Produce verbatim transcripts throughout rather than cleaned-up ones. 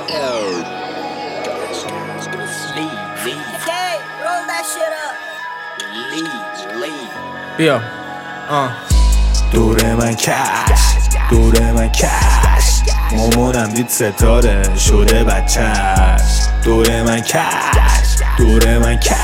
بیا آه دوره من کش دوره من کش مامانم دید ستاره شده بچهش دوره من کش دوره من کش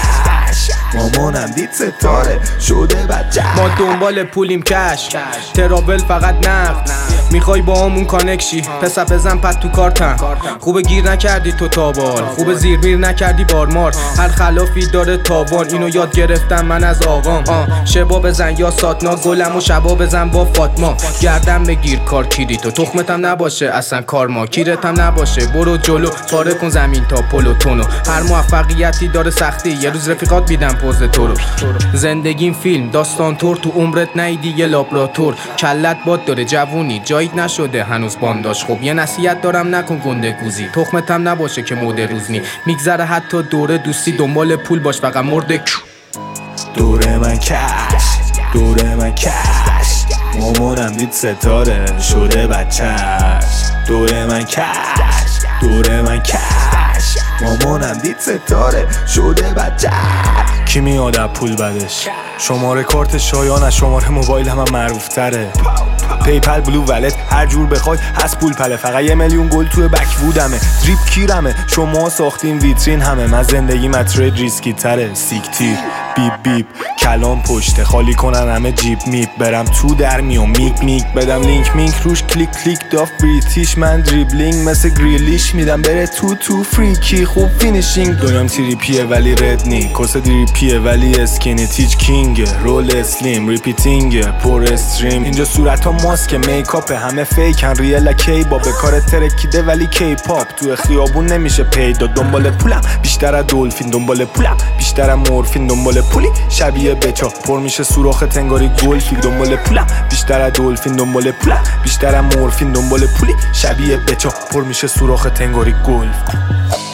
مامانم دید ستاره شده بچهش. ما دنبال پولیم کش ترابل فقط نقد میخوای با همون کانکشی پسر بزن پد تو کارتم خوبه گیر نکردی تو تابال خوبه زیر میر نکردی بارمار هر خلافی داره تاوان اینو یاد گرفتم من از آقام آه شبا بزن یا ساتنا گلم و شبا بزن با فاطما گردم بگیر کار کیری تو تخمتم نباشه اصلا کار ما کیرتم نباشه برو جلو پاره کن زمین تا پلوتونو هر موفقیتی داره سختی یه روز رفیقات بیدم پوز تو رو زندگیم فیلم داستان تور تو عمرت نیدی یه لابراتور کلت باد داره جوونی جایید نشده هنوز بانداش خوب یه نصیحت دارم نکن گنده گوزی تخمتم نباشه که مود روزنی میگذره حتی دوره دوستی دنبال پول باش فقط مرده دوره من کش دوره من کش مامانم دید ستاره شده بچهش دوره من کش دوره من کش مامانم دید ستاره شده بچهش. کی میاد پول بدش شماره کارت شایان از شماره موبایل هم, هم معروف تره پیپل بلو ولت هر جور بخوای هست پول پله فقط یه میلیون گل توی بک بودمه دریپ کیرمه شما ساختین ویترین همه من زندگی مترید ریسکی تره سیکتیر بیب بیب کلام پشته خالی کنن همه جیب میب برم تو در میام میک میک بدم لینک مینک روش کلیک کلیک داف بریتیش من دریبلینگ مثل گریلیش میدم بره تو تو فریکی خوب فینیشینگ دنیام تریپیه ولی رد نی کس دریپیه ولی اسکینی تیچ کینگ رول اسلیم ریپیتینگ پر استریم اینجا صورت ها ماسک میکاپ همه فیکن ریل کی با به کار ترکیده ولی کی پاپ تو خیابون نمیشه پیدا دنبال پولم بیشتر از دلفین دنبال پولم بیشتر از مورفین دنبال پولی شبیه بچا پر میشه سوراخ تنگاری گلفی دنبال پولم بیشتر از دلفین دنبال پولم بیشتر از مورفین دنبال پولی شبیه بچا پر میشه سوراخ تنگاری گلف.